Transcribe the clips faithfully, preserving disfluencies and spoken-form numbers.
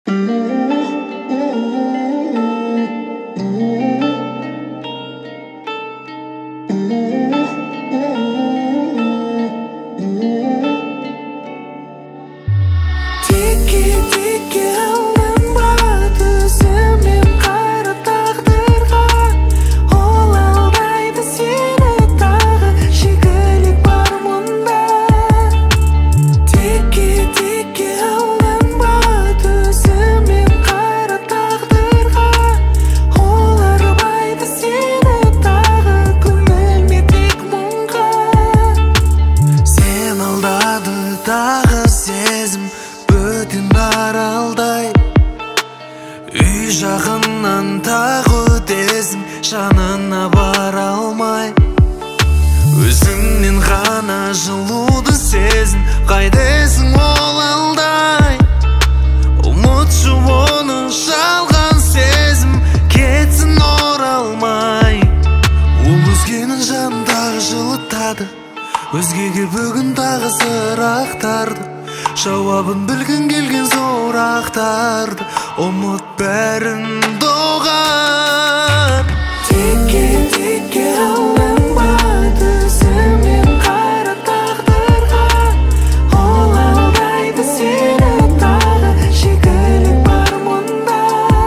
Үй жағынан тағы өтесің, жанына бара алмай. Өзіңнен ғана жылуды сезін, қайдесің ол алдай. Ұмытшы оны жалған сезім, кетсін оралмай. Ол өзгенің жанын тағы жылытады, өзгеге бүгін тағы сырақтарды. Жауабын білгін келген сұрақтарды, ұмыт бәрін доғар. Текке текке алданба, түсімен қара тағдырға. Ол алдайды сені тағы, шикілік бар мұнда.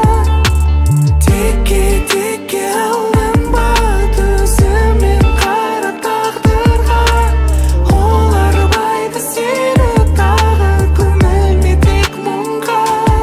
Текке текке алданба, түсімен қара тағдырға. Ол арбайды сені тағы, көңілме тек мұңға.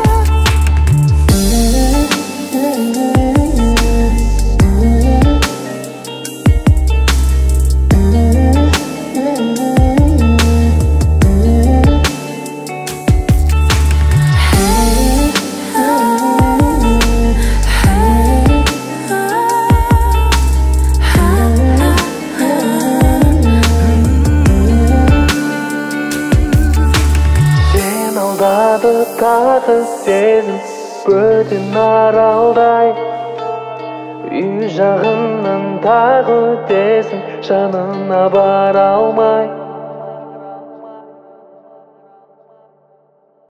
Сен алдады тағы сезім, бөтен аралдай. Үй жағынан тағы өтесің, жанына бара алмай.